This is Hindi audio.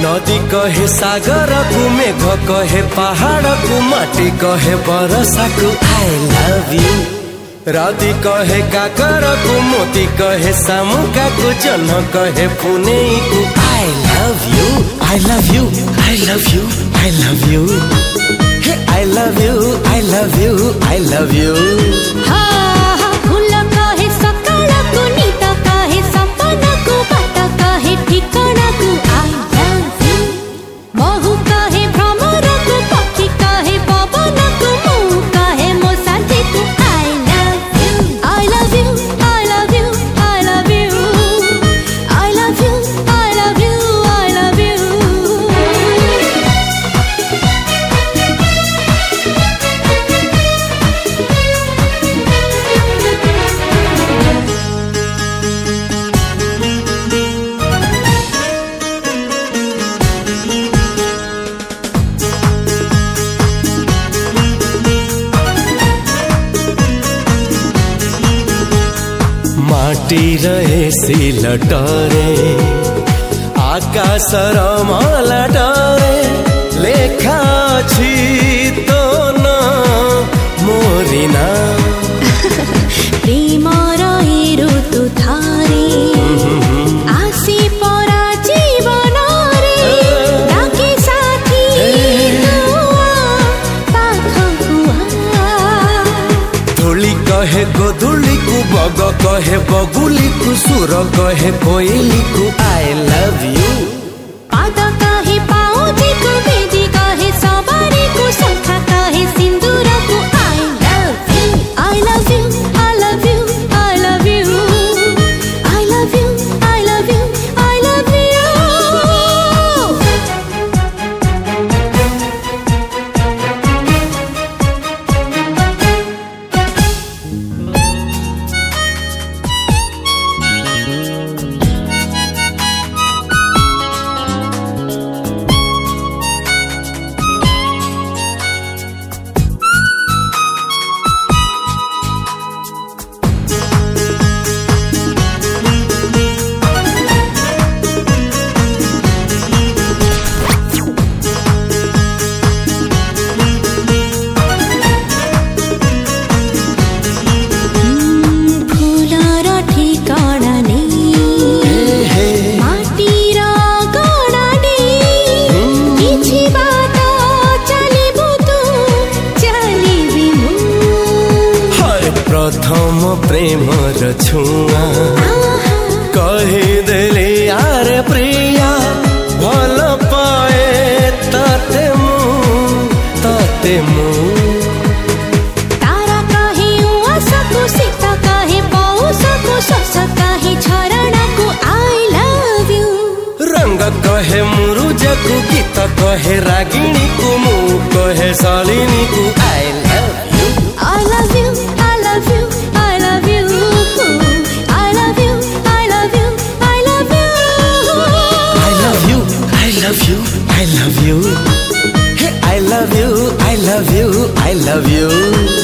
नदी कहे सागर को, मेघ कहे पहाड़ को, माटी कहे बरसा को आई लव यू। राती कहे काकर को, मोती कहे शामुका को, जन्ह कहे पुनेई को I love you, I love you, I love you, I love you, I love you, I love you, I love you. फूल कहे सकाळ को, नीत कहे सपना को, बाट कहे ठिकाना को आई लव यू। महु कहे भ्रमर को, पक्षी कहे पवन को, मु कहे मो साथी को I love you, I love you, I love you, I love you, I love you, I love you, I love you. माटी रहे सिलटरे आकाशर मलाटरे लेखा अछि तो न मोरिना प्रेम रहे ऋतु थारे आसी परा जीवन रे डाके साथी धूली कहे गोधूली को, बग कहे बगुली को, सुर कहे कोयली को आई लव यू। पाद कहे पाउजी को, बेदी कहे सवारी को, शंखा कहे सिंदूर को I love you, I love you, I love you, I love you, I love you, I love you, I love you. प्रथम प्रेमर छुआ कहीदेली यार प्रिया भल पाए ताते मु तारा कहे उआसा को, सीता कहे पौसा को, सस कहे झरणा को आई लव यू। रंग कहे मुरुजा को, गीत कहे रागिणी को, मु कहे शालिनी को I love you, I love you, I love you, I love you, I love you, I love you, I love you, I love you, I love you, I love you, hey I love you, I love you, I love you।